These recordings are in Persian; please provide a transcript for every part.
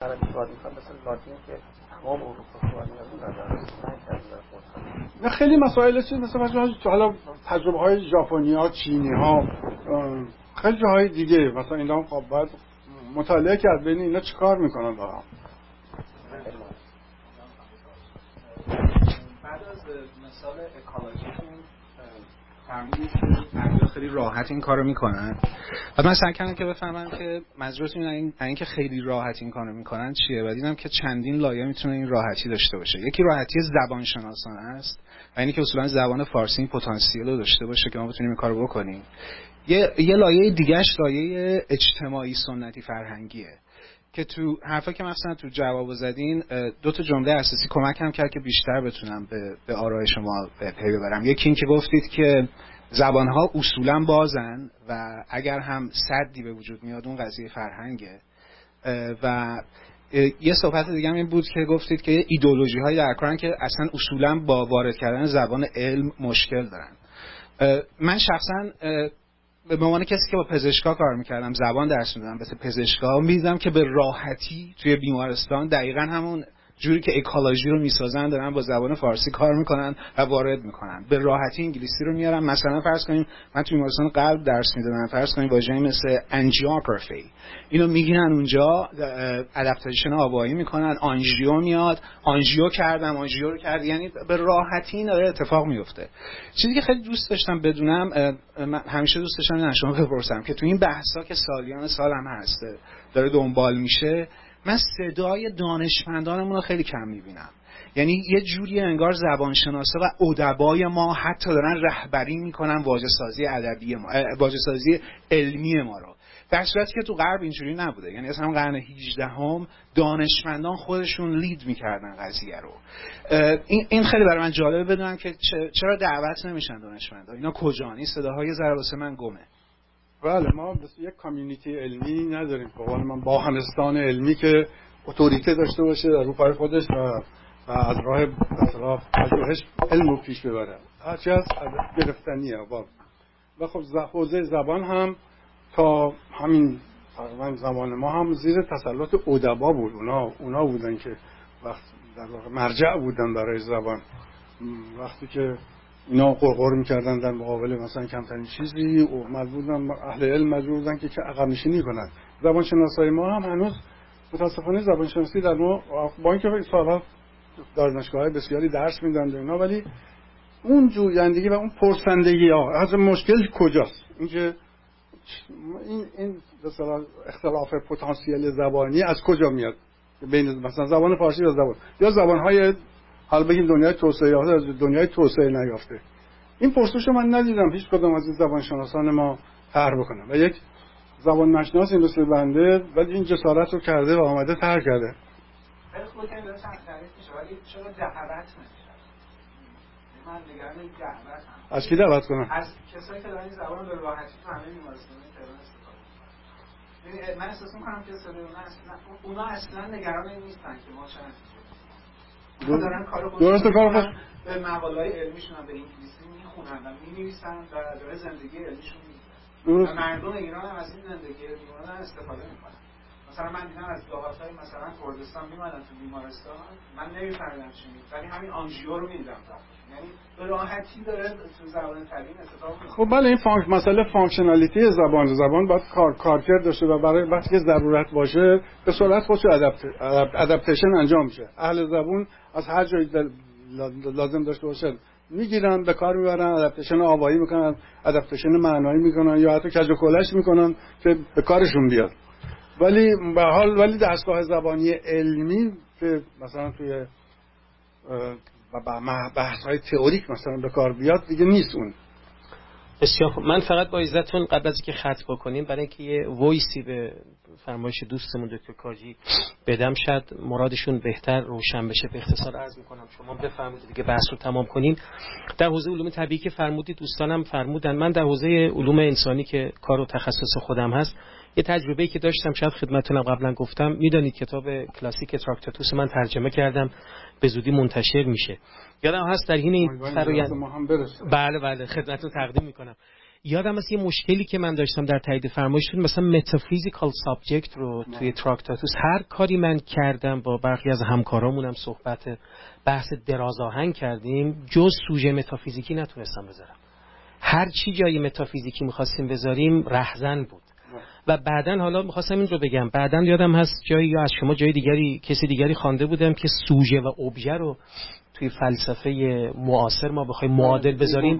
عربی صحبت می‌کنن مثل لاتین که تمام اروپا صحبت می‌کنن. نه خیلی مسائل چیز مثلا حالا تجربه‌های ژاپنی‌ها، چینی‌ها، خیلی جاهای دیگه مثلا اینا خب باید مطالعه کرد ببین اینا چیکار میکنن با هم. بعد از مثال اکولوژیتون فرمودید خیلی راحت این کارو میکنن. بعد من سعی کردم که بفهمم که منظورتون این که خیلی راحت این کارو میکنن چیه. بعد دیدم که چندین لایه میتونه این راحتی داشته باشه. یکی راحتی زبان شناسانه است و اینی که اصولا زبان فارسی این پتانسیل رو داشته باشه که ما بتونیم این کارو بکنیم. یه لایه دیگه‌اش لایه اجتماعی سنتی فرهنگیه که تو حرفا که مثلا تو جواب زدین دو تا جمله اساسی کمکم کرد که بیشتر بتونم به آرای شما پی ببرم. یکی این که گفتید که زبان‌ها اصولا بازن و اگر هم سدی به وجود میاد اون قضیه فرهنگه و یه صحبت دیگه هم این بود که گفتید که ایدئولوژی‌های در کارن که اصلا اصولا با وارد کردن زبان علم مشکل دارن. من شخصا به عنوان کسی که با پزشکا کار میکردم زبان درس میدادم مثل پزشکا میدیدم که به راحتی توی بیمارستان دقیقاً همون جوری که اکولوژی رو میسازن دارن با زبان فارسی کار میکنن و وارد میکنن. به راحتی انگلیسی رو میارن. مثلا فرض کنیم من توی بیمارستان قلب درس میدادم، فرض کنیم واژه‌ای مثل انجیوگرافی اینو میگیرن اونجا ادپتیشن آوایی میکنن، آنژیو میاد، آنژیو کردم، آنژیو رو کرد، یعنی به راحتی این داره اتفاق میفته. چیزی که خیلی دوست داشتم بدونم، همیشه دوست داشتم این شما بپرسم که تو این بحثا که سالیان سال هم هست داره دنبال میشه، من صدای دانشمندانمون رو خیلی کم میبینم. یعنی یه جوری انگار زبانشناسا و ادبای ما حتی دارن رهبری میکنن واژه سازی ادبی ما، واژه سازی علمی ما رو، در صورتی که تو غرب اینجوری نبوده. یعنی اصلا قرن 18 هم دانشمندان خودشون لید میکردن قضیه رو. این خیلی برای من جالبه بدونم که چرا دعوت نمیشن دانشمندا. اینا کجان؟ این صداهای ذره واسه من گمه. بله ما بس یک کامیونیتی علمی نداریم. به قول من باهنستان علمی که اتوریته داشته باشه در رو پای خودش و از راه اطراف پژوهش علم رو پیش ببره. هرچی از گرفتنیه. و خب حوزه زبان هم تا همین تقریبا زمان ما هم زیر تسلط ادبا بود. اونا بودن که وقت در واقع مرجع بودن برای زبان. وقتی که اینا قرقر می‌کردن در مقابل مثلا کمترین چیزی و مجبورن اهل علم مجبورن که عقب نشینی کنن. زبان شناسای ما هم هنوز متاسفانه زبان شناسی در ما با اینکه سال‌ها دانشگاه‌های بسیاری درس میدن اینا، ولی اون جویندگی و اون پرسندگی از مشکل کجاست؟ اینکه این مثلا اختلاف پتانسیل زبانی از کجا میاد بین مثلا زبان فارسی و زبان‌های حالا بگیم دنیای توسعه یافته از دنیای توسعه نیافته. این پرسش رو من ندیدم هیچ کدوم از این زبانشناسان ما طرح بکنن و یک زبان نشناسی مثل بنده ولی این جسارت رو کرده و آمده طرح کرده. خیلی خوب که این داره تعریف میشه ولی چرا دعوت نمیشه؟ من نگران این دعوت هم. از کی دعوت کنن؟ از کسایی که دارن این زبان رو به راحتی تو همه بیمارستان‌های تهران استفاده می‌کنن. من احساس می‌کنم که اونا اصلا نگران این نیستن که ما چه دارن کارو به مقاله‌های علمیشون هم به انگلیسی میخونن و مینویسن و داره زندگی علمیشون میکنن و مردم ایران هم از این زندگی علمی استفاده میکنن. مثلا من دیدم از لغات‌های مثلا کردستان میمدن تو بیمارستان، من نمیفهمیدم چی میگه ولی همین آنژیو رو میدیدم یعنی به راحتی داره تو زبان طبیعی اتفاق میفته. خب بله این مسئله فانکشنالیتی زبان باید کارکرد داشته و برای وقتی که ضرورت باشه به سرعت خودش ادپتیشن انجام میشه. اهل زبان از هر جایی لازم داشته باشن میگیرن به کار میبرن، ادپتیشن آوایی میکنن، ادپتیشن معنایی میکنن یا حتی کج و کلش میکنن که به کارشون بیاد. ولی دستگاه زبانی علمی که مثلا توی بحث‌های تئوریک مثلا به کار بیاد دیگه نیست اون. بسیار خوب. من فقط با اجازهتون قبل از اینکه ختم بکنیم برای اینکه یه وایسی به فرمایش دوستمون دکتر کاجی بدم شاید مرادشون بهتر روشن بشه به اختصار عرض میکنم شما بفرمایید دیگه بحث رو تمام کنیم. در حوزه علوم طبیعی که فرمودید دوستانم فرمودن، من در حوزه علوم انسانی که کار و تخصص خودم هست یه تجربه‌ای که داشتم شاید خدمتتونم قبلا گفتم. میدونید کتاب کلاسیک تراکتاتوس من ترجمه کردم، به زودی منتشر میشه. یادم هست در حین این فرآیند ما هم برسیم. بله خدمتتون تقدیم میکنم. یادم از یه مشکلی که من داشتم در تایید فرمایشتون، مثلا متافیزیکال سابجکت رو توی تراکتاتوس هر کاری من کردم، با برخی از همکارامونم صحبت بحث درازآهنگ کردیم، جز سوژه متافیزیکی نتونستم بذارم. هر چی جای متافیزیکی می‌خواستیم بذاریم رهزن بود. و بعدن حالا می‌خواستم این رو بگم، بعدن یادم هست جایی یا از شما جای دیگری کسی دیگری خوانده بودم که سوژه و ابژه رو توی فلسفه معاصر ما بخوایم معادل بذاریم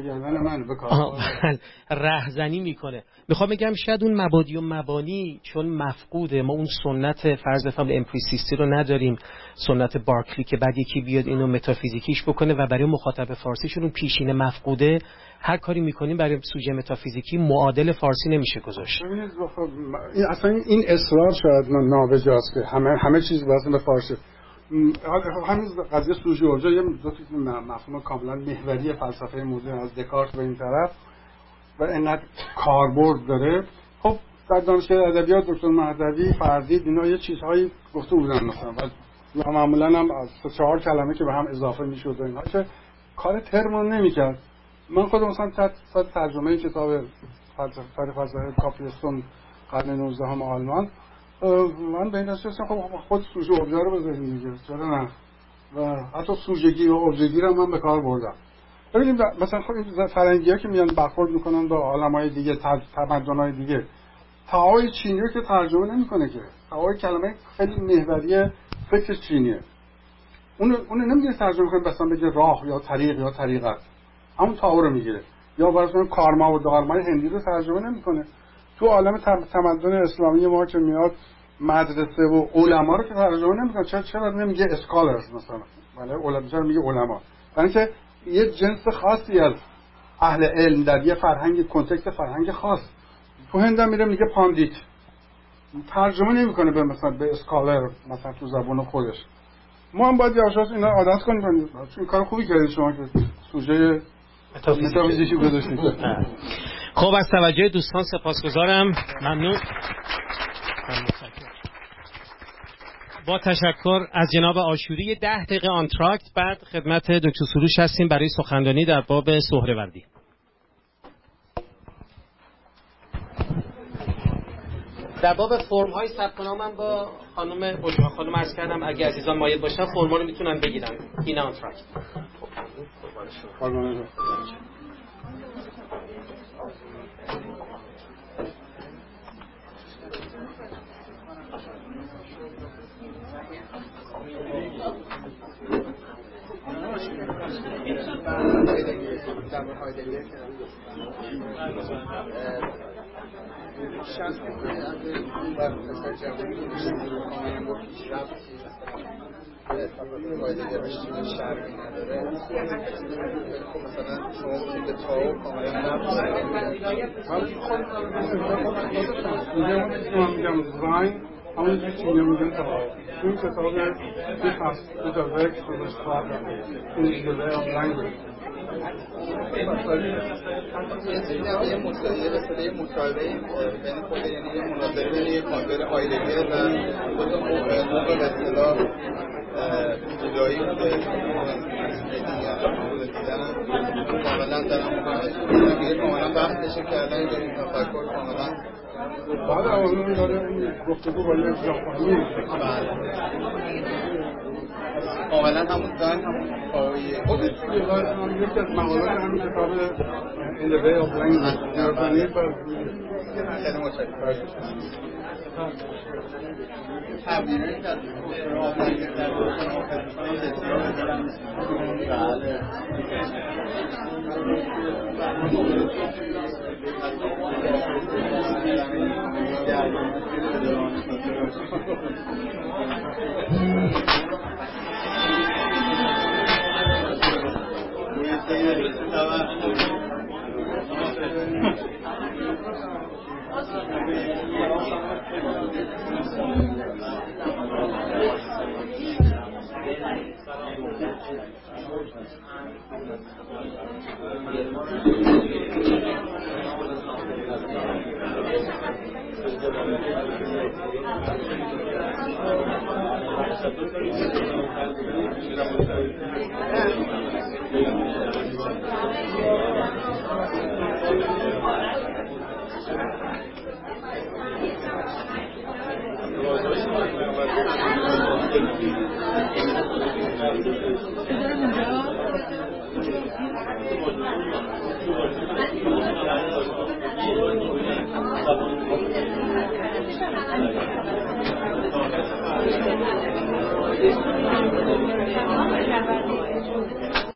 رهزنی میکنه. میخوام بگم شاید اون مبادی و مبانی چون مفقوده، ما اون سنت فرض بفهم امپریسیستی رو نداریم، سنت بارکلی که بعد یکی بیاد اینو متافیزیکیش بکنه و برای مخاطب فارسیشون اون پیشینه مفقوده، هر کاری میکنیم برای سوژه متافیزیکی معادل فارسی نمیشه گذاشت. اصلا این اصرار شاید نابجاست که همه چیز واسه به فارسی. همین قضیه سوژه و ابژه یه مفهوم کاملا محوری فلسفه مدرن از دکارت به این طرف و اینقدر کاربرد داره. خب در دانشگاه ادبیات دکتر مهدوی فردید اینا یه چیزهایی گفته بودن مثلا و معمولا هم از 4 کلمه که به هم اضافه میشد و اینا که کار ترمون نمیکرد. من خودم مثلا ترجمه کتاب فلسفه کاپریستون قرن 19 آلمان، من به این دسته هستم خب خود سوژه و ابژه رو بذاریم دیگه، چرا نه؟ و حتی سوژگی و ابژگی رو من به کار بردم. ببینیم مثلا خب این فرنگی‌ها که میان برخورد میکنن با عالم‌های دیگه، تمدن‌های دیگه، تاهای چینی رو که ترجمه نمیکنه که، تاهای کلمه خیلی محوری فکر چینیه، اون نمیگه ترجمه کنه مثلا بگه راه یا طریق یا طریقت، همون تا رو میگیره. یا مثلا کارما و دارمای هندی رو ترجمه نمیکنه. تو عالم تمدن اسلامی ما که میاد مدرسه و علما رو که ترجمه نمیکنه، چرا نمیگه اسکالرز مثلا، ولی علما میگه علما، یعنی که یه جنس خاصی از اهل علم در یه فرهنگ کنتکست فرهنگ خاص. تو هند میره میگه پاندیت، ترجمه نمیکنه به مثلا به اسکالر مثلا تو زبان خودش. ما هم باید یواش اینا عادت کنیم، چون کار خوبی کردید شما که سوژه متافیزیکی گذاشتید. خب از توجه دوستان سپاسگزارم، ممنون. با تشکر از جناب آشوری 10 دقیقه آنتراکت، بعد خدمت دکتر سروش هستیم برای سخنرانی در باب سهروردی. در باب فرم های ثبت نام من با خانم عرض کردم اگه عزیزان مایل باشن فرما رو میتونن بگیرن. این آنتراکت. شخص بر مثلا جوانی کاملا با پیشرفت فایده رشته شرعی نداره. خب مثلا شما بودید به تاو کاملا میگم دیزاین همون چیزی میگن تاو. این کتاب یک هست که ورک فورش کار این the way of language. یه مصاحبه بین خود، یعنی یه مناظره بین یه کانتر هایدگر و خود موقع به اصطلاح جدایی بوده کاملا دارم کاملا بحثش کردن به این تفکر کاملا بعد اون داره گفتگو با یک ژاپنی کاملا همون زن همون پایه خودش یکی از مقالات همین کتاب In the Way of Language ژاپنی خیلی متشکرم. تبدیلی که از دکتر آفرین در دکتر آفرین کنم بسیار بزرم. Thank you.